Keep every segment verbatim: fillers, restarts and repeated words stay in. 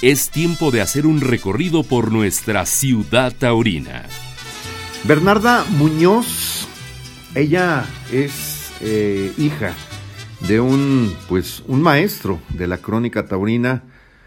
Es tiempo de hacer un recorrido por nuestra ciudad taurina. Bernarda Muñoz, ella es eh, hija de un, pues, un maestro de la crónica taurina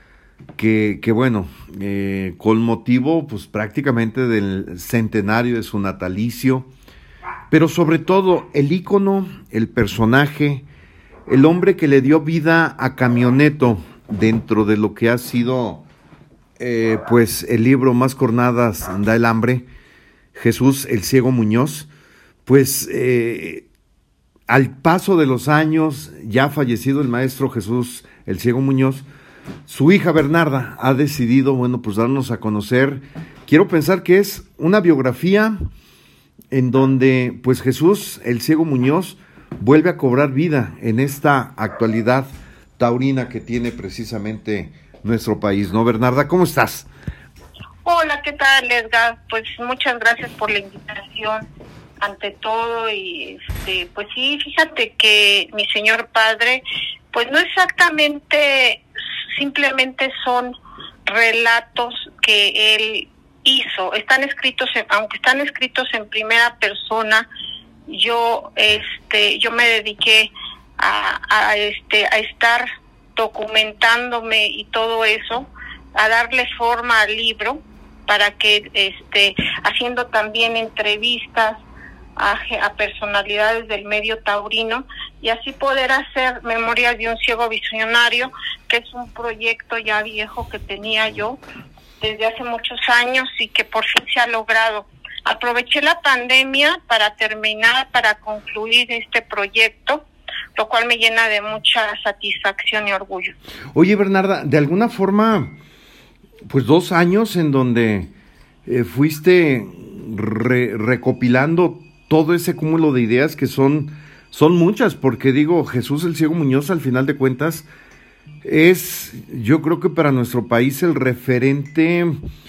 que, que bueno, eh, con motivo pues prácticamente del centenario de su natalicio, pero sobre todo el ícono, el personaje, el hombre que le dio vida a Camioneto dentro de lo que ha sido eh, pues el libro Más cornadas da el hambre, Jesús el Ciego Muñoz, pues eh, al paso de los años, ya fallecido el maestro Jesús el Ciego Muñoz, su hija Bernarda ha decidido, bueno, pues darnos a conocer, quiero pensar que es una biografía en donde pues Jesús el Ciego Muñoz vuelve a cobrar vida en esta actualidad taurina que tiene precisamente nuestro país, ¿no, Bernarda? ¿Cómo estás? Hola, ¿qué tal, Edgar? Pues muchas gracias por la invitación, ante todo, y este, pues sí, fíjate que mi señor padre, pues no exactamente, simplemente son relatos que él hizo, están escritos, en, aunque están escritos en primera persona, yo, este, yo me dediqué a, a, este, a estar documentándome y todo eso, a darle forma al libro, para que, este, haciendo también entrevistas a, a personalidades del medio taurino, y así poder hacer Memorias de un ciego visionario, que es un proyecto ya viejo que tenía yo desde hace muchos años y que por fin se ha logrado. Aproveché la pandemia para terminar, para concluir este proyecto, lo cual me llena de mucha satisfacción y orgullo. Oye, Bernarda, de alguna forma, pues dos años en donde eh, fuiste re- recopilando todo ese cúmulo de ideas que son, son muchas, porque digo, Jesús el Ciego Muñoz, al final de cuentas, es, yo creo que para nuestro país el referente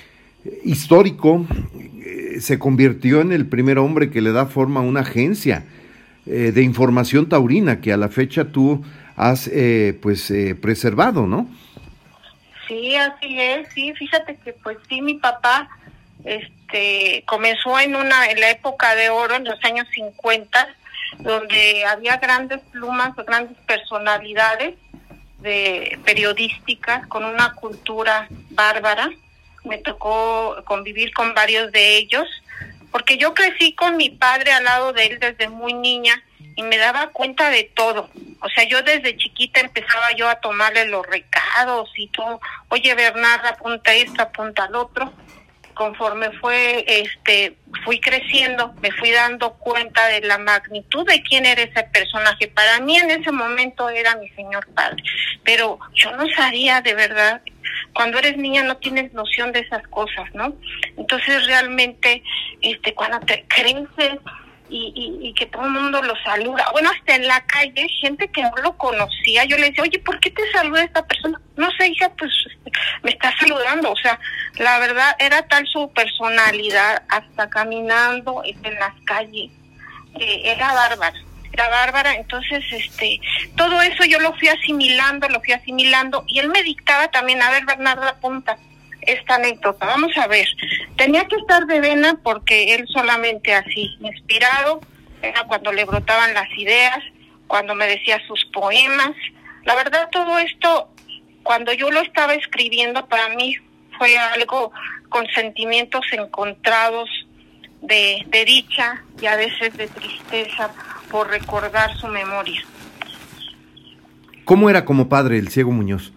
histórico. Eh, se convirtió en el primer hombre que le da forma a una agencia eh, de información taurina que a la fecha tú has eh, pues eh, preservado, ¿no? Sí, así es, sí, fíjate que pues sí, mi papá este comenzó en una en la época de oro, en los años cincuenta, donde había grandes plumas, grandes personalidades de periodísticas con una cultura bárbara. Me tocó convivir con varios de ellos, porque yo crecí con mi padre al lado de él desde muy niña y me daba cuenta de todo. O sea, yo desde chiquita empezaba yo a tomarle los recados y todo. Oye, Bernarda, apunta esto, apunta al otro. Conforme fue, este, fui creciendo, me fui dando cuenta de la magnitud de quién era ese personaje. Para mí en ese momento era mi señor padre, pero yo no sabía de verdad. Cuando eres niña no tienes noción de esas cosas, ¿no? Entonces realmente, este, cuando te creces y, y, y que todo el mundo lo saluda, bueno, hasta en la calle, gente que no lo conocía, yo le decía, oye, ¿por qué te saluda esta persona? No sé, hija, pues me está saludando. O sea, la verdad era tal su personalidad, hasta caminando en las calles, que era bárbara. Era bárbara, entonces este todo eso yo lo fui asimilando, lo fui asimilando, y él me dictaba también, a ver, Bernardo, apunta esta anécdota, vamos a ver, tenía que estar de vena porque él solamente así, inspirado, era cuando le brotaban las ideas, cuando me decía sus poemas. La verdad, todo esto, cuando yo lo estaba escribiendo, para mí fue algo con sentimientos encontrados de, de dicha y a veces de tristeza, por recordar su memoria. ¿Cómo era como padre el Ciego Muñoz?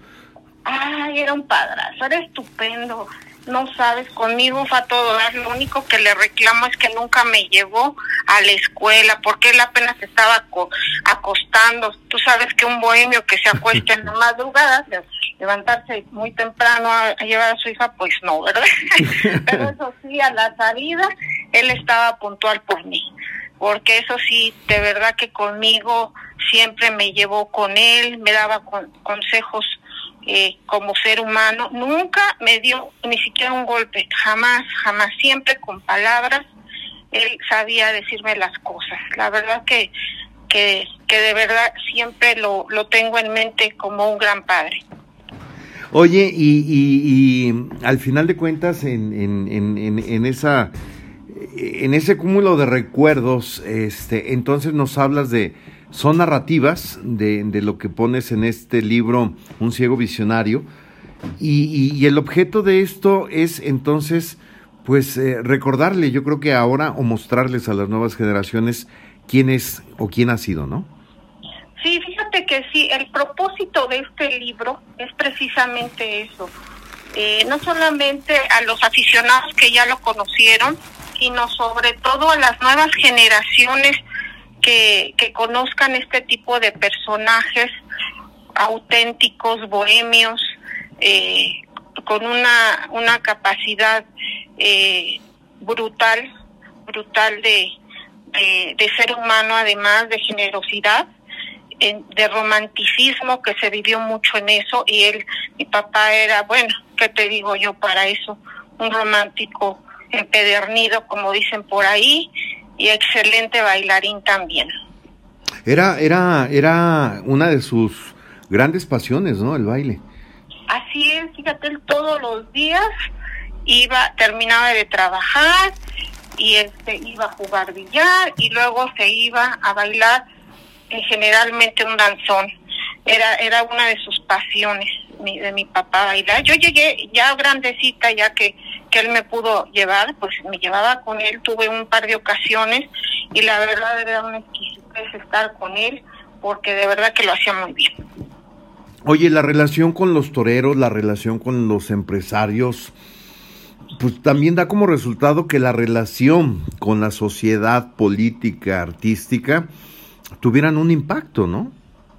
Ay, era un padrazo, era estupendo. No sabes, conmigo fue a todo dar. Lo único que le reclamo es que nunca me llevó a la escuela, porque él apenas estaba aco- acostando. Tú sabes que un bohemio que se acuesta en la madrugada, levantarse muy temprano a, a llevar a su hija, pues no, ¿verdad? Pero eso sí, a la salida, él estaba puntual por mí. Porque eso sí, de verdad que conmigo siempre me llevó con él, me daba con, consejos eh, como ser humano. Nunca me dio ni siquiera un golpe, jamás, jamás, siempre con palabras. Él sabía decirme las cosas. La verdad que que, que de verdad siempre lo, lo tengo en mente como un gran padre. Oye, y, y, y al final de cuentas, en, en, en, en, en esa, en ese cúmulo de recuerdos, este, entonces nos hablas de, son narrativas de, de lo que pones en este libro, Un ciego visionario, y, y, y el objeto de esto es entonces, pues, eh, recordarle, yo creo que ahora, o mostrarles a las nuevas generaciones quién es o quién ha sido, ¿no? Sí, fíjate que sí, el propósito de este libro es precisamente eso. Eh, no solamente a los aficionados que ya lo conocieron, sino sobre todo a las nuevas generaciones que, que conozcan este tipo de personajes auténticos, bohemios, eh, con una, una capacidad eh, brutal, brutal de, de, de ser humano, además de generosidad, de romanticismo, que se vivió mucho en eso, y él, mi papá era, bueno, ¿qué te digo yo para eso? Un romántico empedernido, como dicen por ahí, y excelente bailarín también. Era, era, era una de sus grandes pasiones, ¿no? El baile. Así es, fíjate, él todos los días iba, terminaba de trabajar, y este iba a jugar billar, y luego se iba a bailar generalmente un danzón. Era era una de sus pasiones, mi, de mi papá bailar. Yo llegué ya grandecita, ya que, que él me pudo llevar, pues me llevaba con él, tuve un par de ocasiones, y la verdad era una exquisitez estar con él, porque de verdad que lo hacía muy bien. Oye, la relación con los toreros, la relación con los empresarios, pues también da como resultado que la relación con la sociedad política, artística, tuvieran un impacto, ¿no?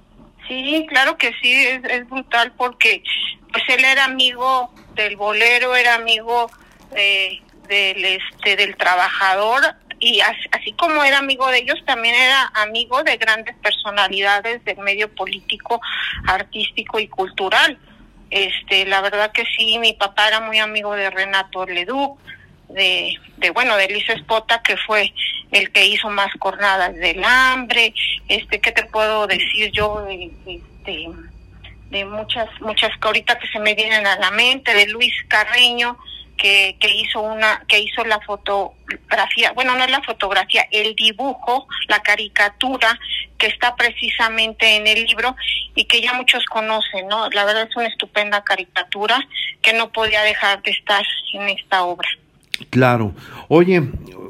Sí, claro que sí, es, es brutal, porque pues él era amigo del bolero, era amigo eh, del este del trabajador, y así, así como era amigo de ellos, también era amigo de grandes personalidades del medio político, artístico y cultural. Este, la verdad que sí, mi papá era muy amigo de Renato Leduc, de, de bueno, de Luis Espota, que fue el que hizo más cornadas del hambre. Este, ¿qué te puedo decir yo de, de, de, de muchas, muchas que ahorita que se me vienen a la mente, de Luis Carreño, que, que hizo una, que hizo la fotografía, bueno, no es la fotografía, el dibujo, la caricatura que está precisamente en el libro y que ya muchos conocen, ¿no? La verdad es una estupenda caricatura que no podía dejar de estar en esta obra. Claro. Oye,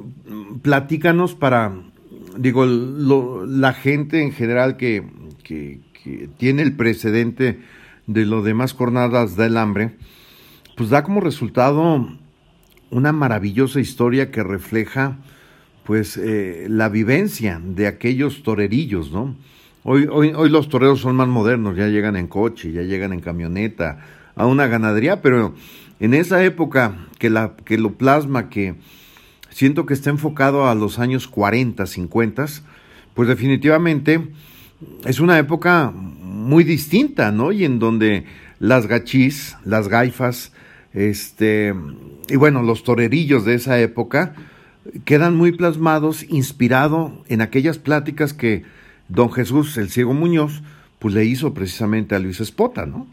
platícanos para, digo, lo, la gente en general que, que, que tiene el precedente de lo demás Cornadas del Hambre, pues da como resultado una maravillosa historia que refleja, pues, eh, la vivencia de aquellos torerillos, ¿no? Hoy, hoy, hoy los toreros son más modernos, ya llegan en coche, ya llegan en camioneta, a una ganadería, pero en esa época que, la, que lo plasma, que siento que está enfocado a los años cuarenta, cincuenta, pues definitivamente es una época muy distinta, ¿no? Y en donde las gachís, las gaifas, este, y bueno, los torerillos de esa época quedan muy plasmados, inspirado en aquellas pláticas que don Jesús, el Ciego Muñoz, pues le hizo precisamente a Luis Espota, ¿no?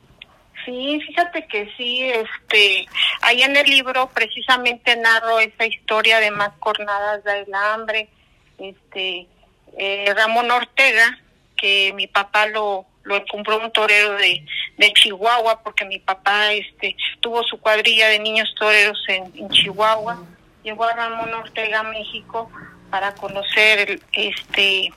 Sí, fíjate que sí, este, ahí en el libro precisamente narro esa historia de más cornadas del hambre. Este, eh, Ramón Ortega, que mi papá lo lo compró un torero de, de Chihuahua, porque mi papá este tuvo su cuadrilla de niños toreros en, en Chihuahua. Llegó a Ramón Ortega a México para conocer el, este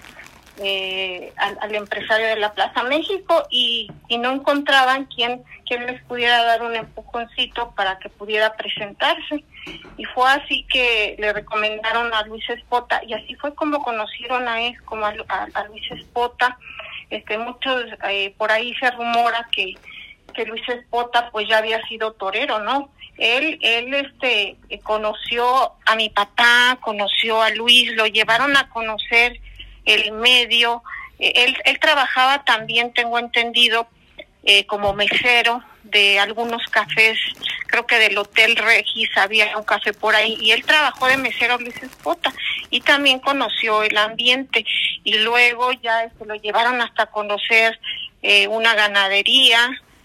eh, al, al empresario de la Plaza México, y, y no encontraban quien, quien les pudiera dar un empujoncito para que pudiera presentarse. Y fue así que le recomendaron a Luis Espota, y así fue como conocieron a él, como a, a, a Luis Espota. Este, muchos, eh, por ahí se rumora que, que Luis Espota pues ya había sido torero, ¿no? Él, él este, conoció a mi papá, conoció a Luis, lo llevaron a conocer el medio. Eh, él, él trabajaba también, tengo entendido, eh, como mesero de algunos cafés, creo que del Hotel Regis había un café por ahí, y él trabajó de mesero Luis Espota, y también conoció el ambiente, y luego ya este, lo llevaron hasta conocer eh, una ganadería,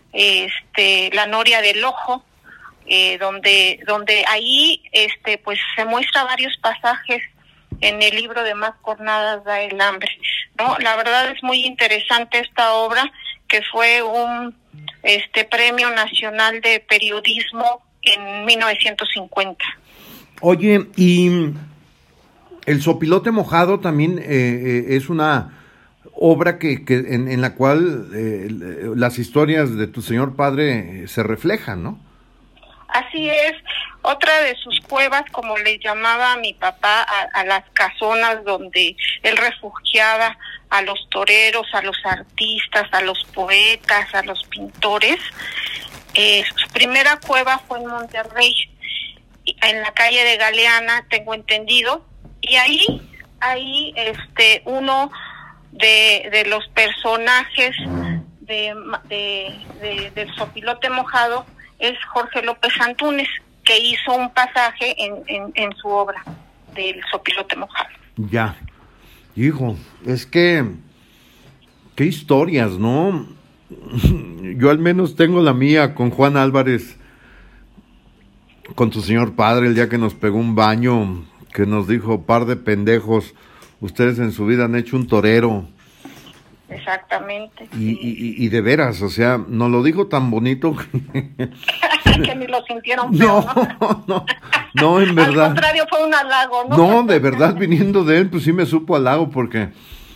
este, La Noria del Ojo, eh, donde, donde ahí este, pues se muestra varios pasajes en el libro de Más Cornadas da el hambre, ¿no? La verdad es muy interesante esta obra, que fue un este premio nacional de periodismo en mil novecientos cincuenta. Oye, y El Sopilote Mojado también eh, eh, es una obra que, que en, en la cual eh, las historias de tu señor padre se reflejan, ¿no? Así es. Otra de sus cuevas, como le llamaba a mi papá, a, a las casonas donde él refugiaba a los toreros, a los artistas, a los poetas, a los pintores. Eh, su primera cueva fue en Monterrey, en la calle de Galeana, tengo entendido, y ahí, ahí, este, uno de, de los personajes de, de, de, del Sopilote Mojado es Jorge López Antúnez, que hizo un pasaje en, en, en su obra del Sopilote Mojado. Ya, hijo, es que, qué historias, ¿no? Yo al menos tengo la mía con Juan Álvarez, con tu señor padre, el día que nos pegó un baño, que nos dijo, par de pendejos, ustedes en su vida han hecho un torero. Exactamente. Y, y, y de veras, o sea, nos lo dijo tan bonito que, que ni lo sintieron feo, no, no, no, no, en verdad. Al contrario, fue un halago, ¿no? No, de verdad, viniendo de él, pues sí me supo halago, porque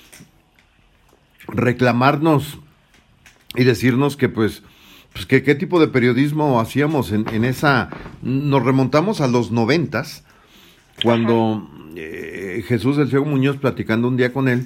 reclamarnos y decirnos que pues, pues que qué tipo de periodismo hacíamos en, en esa, nos remontamos a los noventas, cuando eh, Jesús El Ciego Muñoz, platicando un día con él,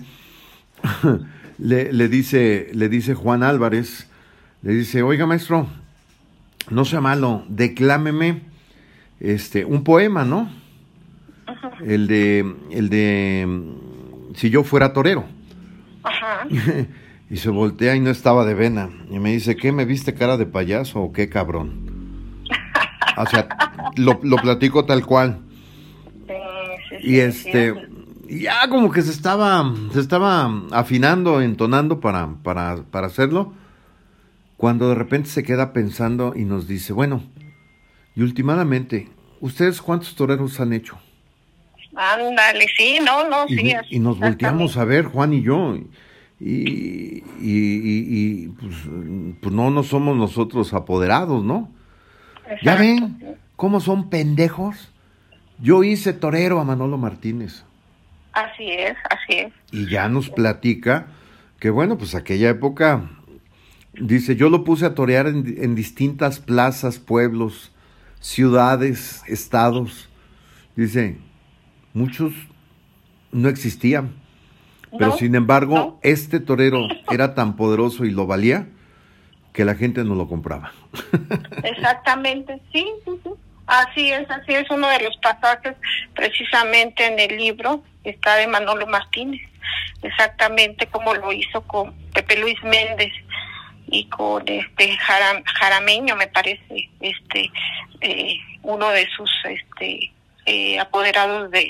le, le dice, le dice Juan Álvarez, le dice, oiga maestro, no sea malo, declámeme este un poema, ¿no? Ajá. El de, el de Si yo fuera torero. Ajá. Y se voltea y no estaba de vena. Y me dice, ¿qué, me viste cara de payaso o qué, cabrón? O sea, lo, lo platico tal cual. Sí, sí, y sí, este, sí. Ya como que se estaba, se estaba afinando, entonando para, para, para hacerlo, cuando de repente se queda pensando y nos dice, bueno, y últimamente, ¿ustedes cuántos toreros han hecho? Ándale, sí, no, no, y, sí. Y nos volteamos a ver, Juan y yo, y, y, y, y pues, pues no, no somos nosotros apoderados, ¿no? Exacto. ¿Ya ven cómo son pendejos? Yo hice torero a Manolo Martínez. Así es, así es. Y ya nos platica que, bueno, pues aquella época, dice, yo lo puse a torear en, en distintas plazas, pueblos, ciudades, estados. Dice, muchos no existían, pero no, sin embargo, no. Este torero era tan poderoso y lo valía que la gente no lo compraba. Exactamente, sí, sí, sí. Así es, así es, uno de los pasajes precisamente en el libro está de Manolo Martínez, exactamente como lo hizo con Pepe Luis Méndez y con este Jaram, Jarameño, me parece, este eh, uno de sus este eh, apoderados de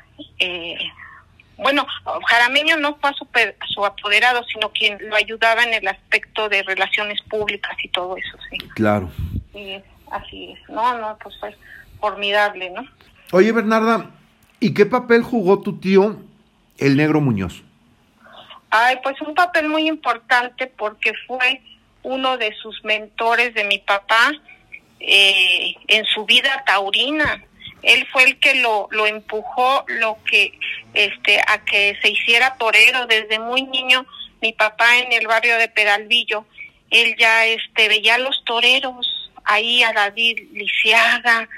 eh, bueno, Jarameño no fue a su, a su apoderado, sino quien lo ayudaba en el aspecto de relaciones públicas y todo eso, sí. Claro. Sí, así es. No, no, pues fue formidable, ¿no? Oye, Bernarda, ¿y qué papel jugó tu tío, el Negro Muñoz? Ay, pues un papel muy importante porque fue uno de sus mentores de mi papá eh, en su vida taurina. Él fue el que lo lo empujó, lo que este a que se hiciera torero desde muy niño. Mi papá en el barrio de Peralvillo, él ya este veía a los toreros, ahí a David Lisiaga,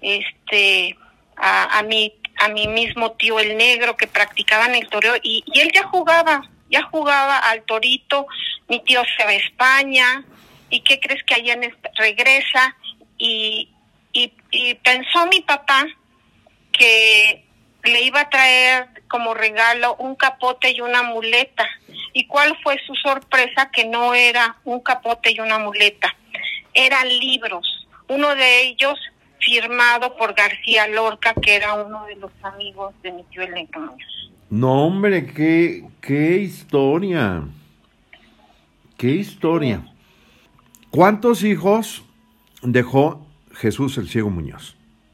este a, a mi a mi mismo tío el Negro, que practicaban el toreo, y, y él ya jugaba, ya jugaba al torito. Mi tío se va a España, y ¿qué crees? Que allá en regresa y Y, y pensó mi papá que le iba a traer como regalo un capote y una muleta. ¿Y cuál fue su sorpresa? Que no era un capote y una muleta, eran libros. Uno de ellos firmado por García Lorca, que era uno de los amigos de mi tío el Negro Muñoz. No, hombre, qué, qué historia. Qué historia. ¿Cuántos hijos dejó Jesús el Ciego Muñoz?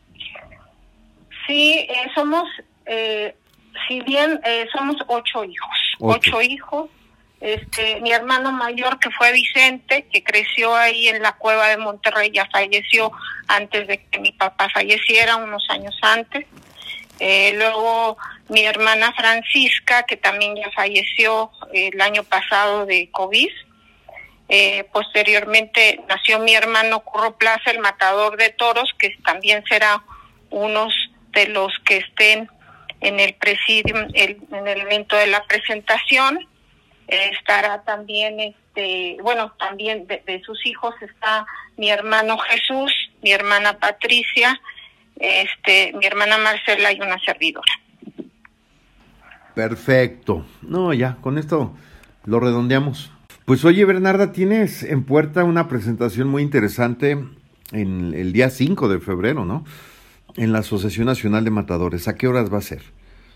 Sí, eh, somos, eh, si bien eh, somos ocho hijos, ocho, ocho hijos. Este, mi hermano mayor, que fue Vicente, que creció ahí en la cueva de Monterrey, ya falleció antes de que mi papá falleciera, unos años antes. Eh, luego mi hermana Francisca, que también ya falleció eh, el año pasado de COVID. Eh, posteriormente nació mi hermano Curro Plaza, el matador de toros, que también será uno de los que estén en el presidium, el, en el evento de la presentación. Eh, estará también, este, bueno, también de, de sus hijos está mi hermano Jesús, mi hermana Patricia, este, mi hermana Marcela y una servidora. Perfecto. No, ya, con esto lo redondeamos. Pues oye, Bernarda, tienes en puerta una presentación muy interesante en el día cinco de febrero, ¿no? En la Asociación Nacional de Matadores. ¿A qué horas va a ser?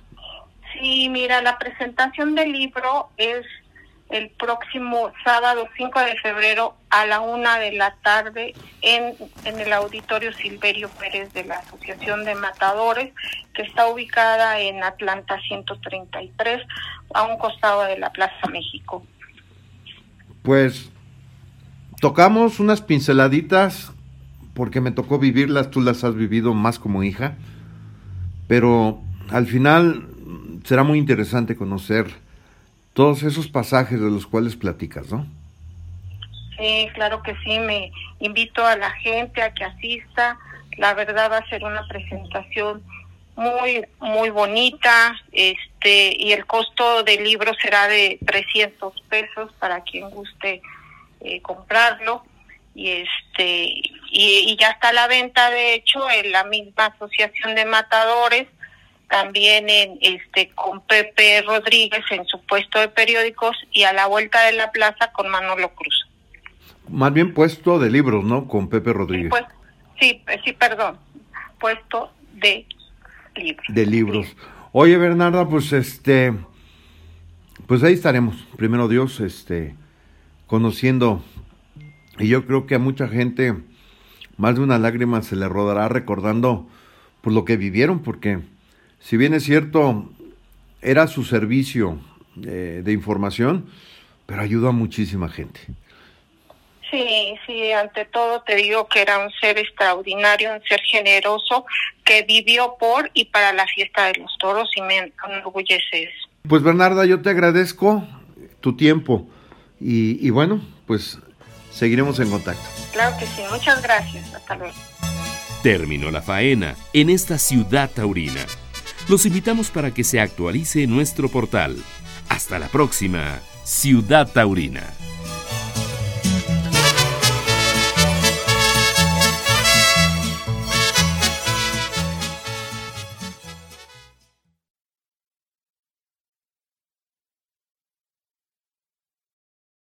Sí, mira, la presentación del libro es el próximo sábado cinco de febrero a la una de la tarde en, en el Auditorio Silverio Pérez de la Asociación de Matadores, que está ubicada en Atlanta ciento treinta y tres, a un costado de la Plaza México. Pues tocamos unas pinceladitas porque me tocó vivirlas, tú las has vivido más como hija, pero al final será muy interesante conocer todos esos pasajes de los cuales platicas, ¿no? Sí, claro que sí, me invito a la gente a que asista. La verdad va a ser una presentación muy, muy bonita, este, y el costo del libro será de trescientos pesos para quien guste eh, comprarlo, y este, y, y ya está a la venta, de hecho, en la misma Asociación de Matadores, también en este con Pepe Rodríguez en su puesto de periódicos, y a la vuelta de la plaza con Manolo Cruz. Más bien puesto de libros, ¿no? Con Pepe Rodríguez. Sí, pues, sí, sí, perdón, puesto de libros. De libros. Oye, Bernarda, pues este, pues ahí estaremos, primero Dios, este, conociendo, y yo creo que a mucha gente más de una lágrima se le rodará recordando por lo que vivieron, porque si bien es cierto, era su servicio eh, de información, pero ayudó a muchísima gente. Sí, sí, ante todo te digo que era un ser extraordinario, un ser generoso, que vivió por y para la fiesta de los toros, y me enorgullece eso. Pues Bernarda, yo te agradezco tu tiempo, y, y bueno, pues seguiremos en contacto. Claro que sí, muchas gracias, hasta luego. Terminó la faena en esta ciudad taurina. Los invitamos para que se actualice nuestro portal. Hasta la próxima, Ciudad Taurina.